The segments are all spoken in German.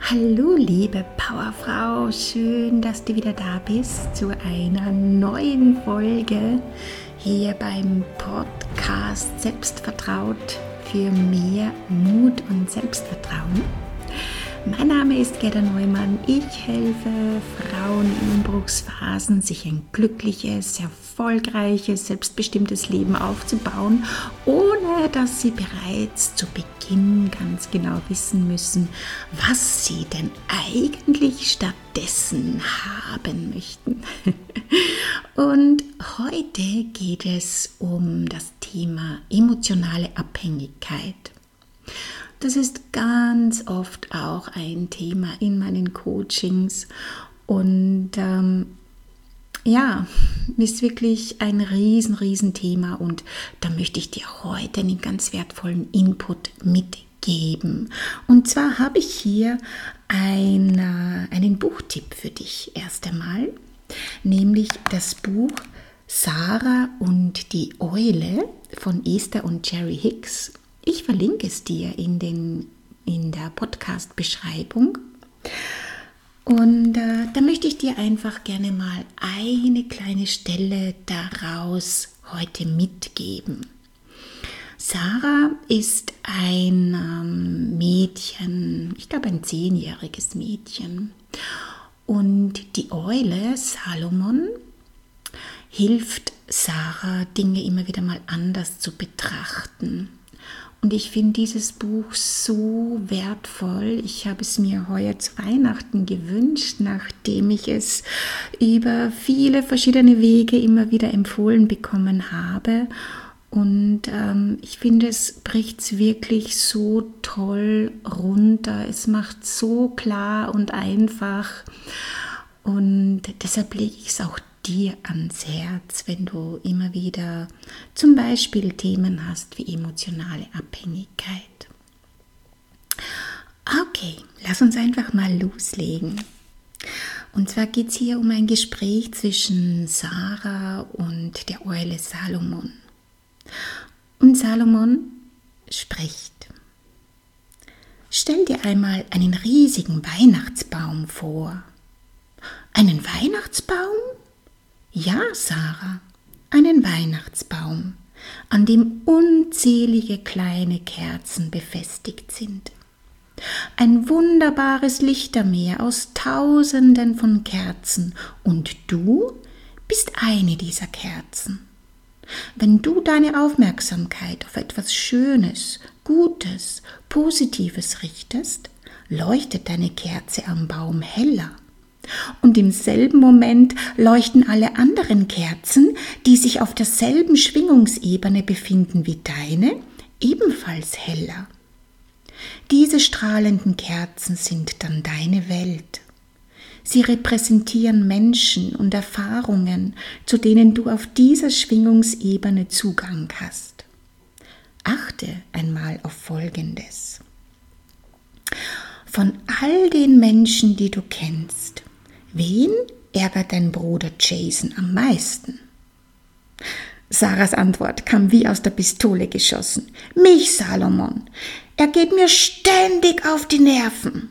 Hallo liebe Powerfrau, schön, dass du wieder da bist zu einer neuen Folge hier beim Podcast Selbstvertraut für mehr Mut und Selbstvertrauen. Mein Name ist Gerda Neumann. Ich helfe Frauen in Umbruchsphasen, sich ein glückliches, erfolgreiches, selbstbestimmtes Leben aufzubauen, ohne dass sie bereits zu Beginn ganz genau wissen müssen, was sie denn eigentlich stattdessen haben möchten. Und heute geht es um das Thema emotionale Abhängigkeit. Das ist ganz oft auch ein Thema in meinen Coachings und ist wirklich ein riesen Thema und da möchte ich dir heute einen ganz wertvollen Input mitgeben. Und zwar habe ich hier einen Buchtipp für dich erst einmal, nämlich das Buch Sarah und die Eule von Esther und Jerry Hicks. Ich verlinke es dir in der Podcast-Beschreibung. Und da möchte ich dir einfach gerne mal eine kleine Stelle daraus heute mitgeben. Sarah ist ein Mädchen, ich glaube ein 10-jähriges Mädchen. Und die Eule, Salomon, hilft Sarah, Dinge immer wieder mal anders zu betrachten. Und ich finde dieses Buch so wertvoll. Ich habe es mir heuer zu Weihnachten gewünscht, nachdem ich es über viele verschiedene Wege immer wieder empfohlen bekommen habe. Und ich finde, es bricht es wirklich so toll runter. Es macht so klar und einfach. Und deshalb lege ich es auch dir ans Herz, wenn du immer wieder zum Beispiel Themen hast wie emotionale Abhängigkeit. Okay, lass uns einfach mal loslegen. Und zwar geht es hier um ein Gespräch zwischen Sarah und der Eule Salomon. Und Salomon spricht: Stell dir einmal einen riesigen Weihnachtsbaum vor. Einen Weihnachtsbaum? Ja, Sarah, einen Weihnachtsbaum, an dem unzählige kleine Kerzen befestigt sind. Ein wunderbares Lichtermeer aus Tausenden von Kerzen und du bist eine dieser Kerzen. Wenn du deine Aufmerksamkeit auf etwas Schönes, Gutes, Positives richtest, leuchtet deine Kerze am Baum heller. Und im selben Moment leuchten alle anderen Kerzen, die sich auf derselben Schwingungsebene befinden wie deine, ebenfalls heller. Diese strahlenden Kerzen sind dann deine Welt. Sie repräsentieren Menschen und Erfahrungen, zu denen du auf dieser Schwingungsebene Zugang hast. Achte einmal auf Folgendes. Von all den Menschen, die du kennst, wen ärgert dein Bruder Jason am meisten? Sarahs Antwort kam wie aus der Pistole geschossen. Mich, Salomon. Er geht mir ständig auf die Nerven.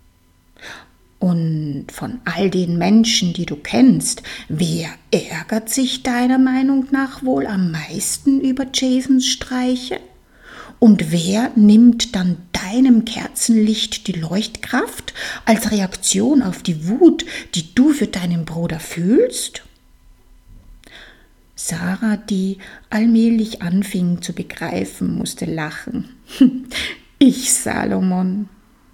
Und von all den Menschen, die du kennst, wer ärgert sich deiner Meinung nach wohl am meisten über Jasons Streiche? Und wer nimmt dann deinem Kerzenlicht die Leuchtkraft als Reaktion auf die Wut, die du für deinen Bruder fühlst? Sarah, die allmählich anfing zu begreifen, musste lachen. Ich, Salomon.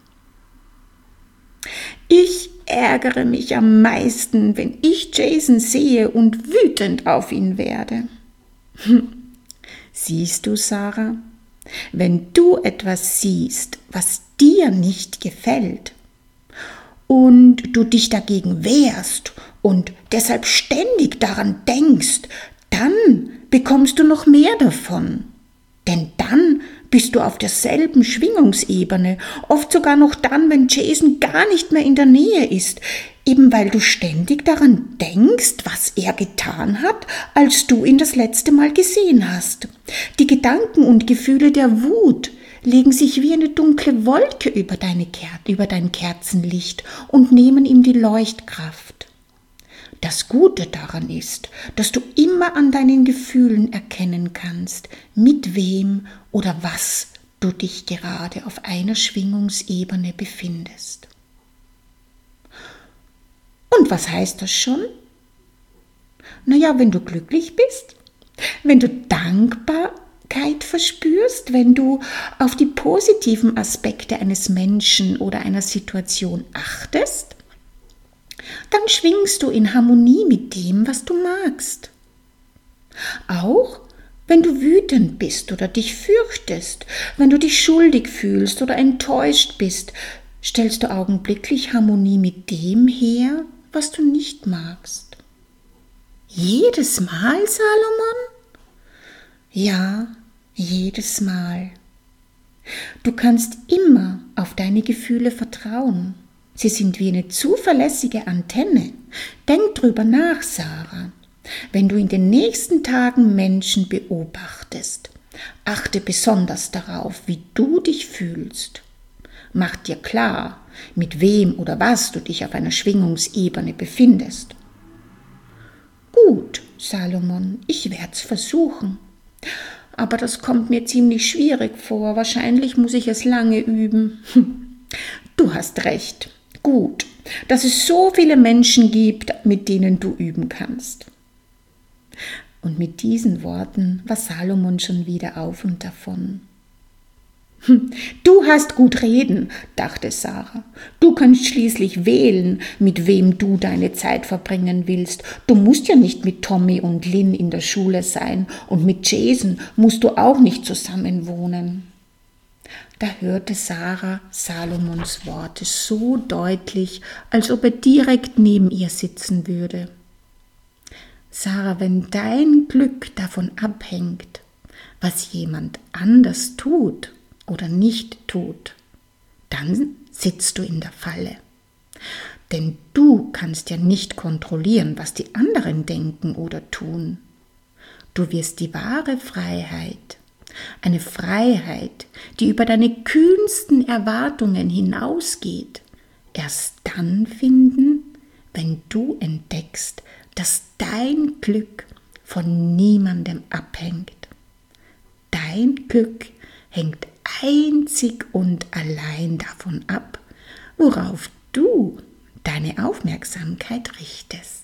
Ich ärgere mich am meisten, wenn ich Jason sehe und wütend auf ihn werde. Siehst du, Sarah? Wenn du etwas siehst, was dir nicht gefällt und du dich dagegen wehrst und deshalb ständig daran denkst, dann bekommst du noch mehr davon. Denn dann bist du auf derselben Schwingungsebene, oft sogar noch dann, wenn Jason gar nicht mehr in der Nähe ist, eben weil du ständig daran denkst, was er getan hat, als du ihn das letzte Mal gesehen hast. Die Gedanken und Gefühle der Wut legen sich wie eine dunkle Wolke über dein Kerzenlicht und nehmen ihm die Leuchtkraft. Das Gute daran ist, dass du immer an deinen Gefühlen erkennen kannst, mit wem oder was du dich gerade auf einer Schwingungsebene befindest. Und was heißt das schon? Naja, wenn du glücklich bist, wenn du Dankbarkeit verspürst, wenn du auf die positiven Aspekte eines Menschen oder einer Situation achtest, dann schwingst du in Harmonie mit dem, was du magst. Auch wenn du wütend bist oder dich fürchtest, wenn du dich schuldig fühlst oder enttäuscht bist, stellst du augenblicklich Harmonie mit dem her, was du nicht magst. Jedes Mal, Salomon? Ja, jedes Mal. Du kannst immer auf deine Gefühle vertrauen. Sie sind wie eine zuverlässige Antenne. Denk drüber nach, Sarah. Wenn du in den nächsten Tagen Menschen beobachtest, achte besonders darauf, wie du dich fühlst. Mach dir klar, mit wem oder was du dich auf einer Schwingungsebene befindest. Gut, Salomon, ich werd's versuchen. Aber das kommt mir ziemlich schwierig vor. Wahrscheinlich muss ich es lange üben. Du hast recht. Gut, dass es so viele Menschen gibt, mit denen du üben kannst. Und mit diesen Worten war Salomon schon wieder auf und davon. Du hast gut reden, dachte Sarah. Du kannst schließlich wählen, mit wem du deine Zeit verbringen willst. Du musst ja nicht mit Tommy und Lynn in der Schule sein und mit Jason musst du auch nicht zusammen wohnen. Da hörte Sarah Salomons Worte so deutlich, als ob er direkt neben ihr sitzen würde. Sarah, wenn dein Glück davon abhängt, was jemand anders tut oder nicht tut, dann sitzt du in der Falle. Denn du kannst ja nicht kontrollieren, was die anderen denken oder tun. Du wirst die wahre Freiheit, eine Freiheit, die über deine kühnsten Erwartungen hinausgeht, erst dann finden, wenn du entdeckst, dass dein Glück von niemandem abhängt. Dein Glück hängt einzig und allein davon ab, worauf du deine Aufmerksamkeit richtest.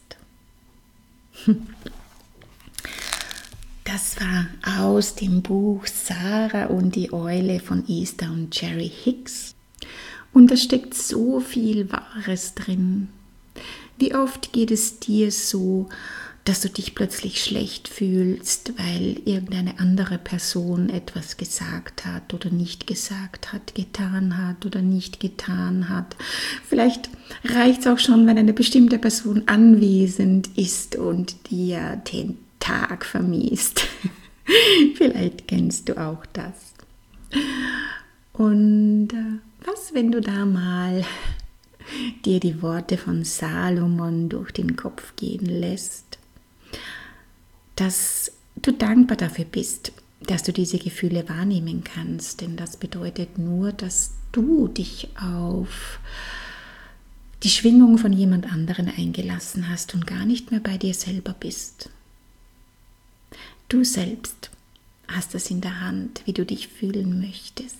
Das war aus dem Buch Sarah und die Eule von Esther und Jerry Hicks. Und da steckt so viel Wahres drin. Wie oft geht es dir so, dass du dich plötzlich schlecht fühlst, weil irgendeine andere Person etwas gesagt hat oder nicht gesagt hat, getan hat oder nicht getan hat. Vielleicht reicht es auch schon, wenn eine bestimmte Person anwesend ist und dir den Tag vermiest. Vielleicht kennst du auch das. Und was, wenn du da mal dir die Worte von Salomon durch den Kopf gehen lässt, dass du dankbar dafür bist, dass du diese Gefühle wahrnehmen kannst, denn das bedeutet nur, dass du dich auf die Schwingung von jemand anderen eingelassen hast und gar nicht mehr bei dir selber bist. Du selbst hast es in der Hand, wie du dich fühlen möchtest.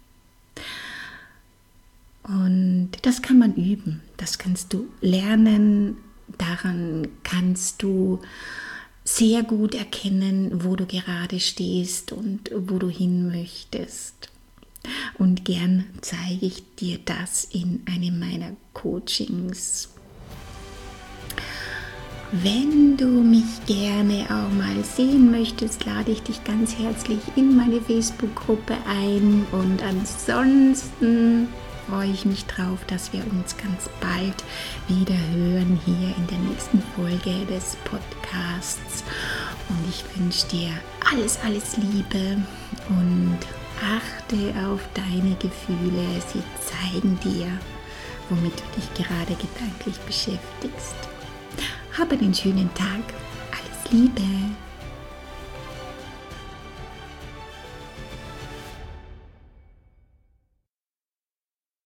Und das kann man üben, das kannst du lernen, daran kannst du sehr gut erkennen, wo du gerade stehst und wo du hin möchtest. Und gern zeige ich dir das in einem meiner Coachings. Wenn du mich gerne auch mal sehen möchtest, lade ich dich ganz herzlich in meine Facebook-Gruppe ein. Und ansonsten freue ich mich drauf, dass wir uns ganz bald wieder hören hier in der nächsten Folge des Podcasts. Und ich wünsche dir alles, alles Liebe und achte auf deine Gefühle. Sie zeigen dir, womit du dich gerade gedanklich beschäftigst. Habe einen schönen Tag. Alles Liebe.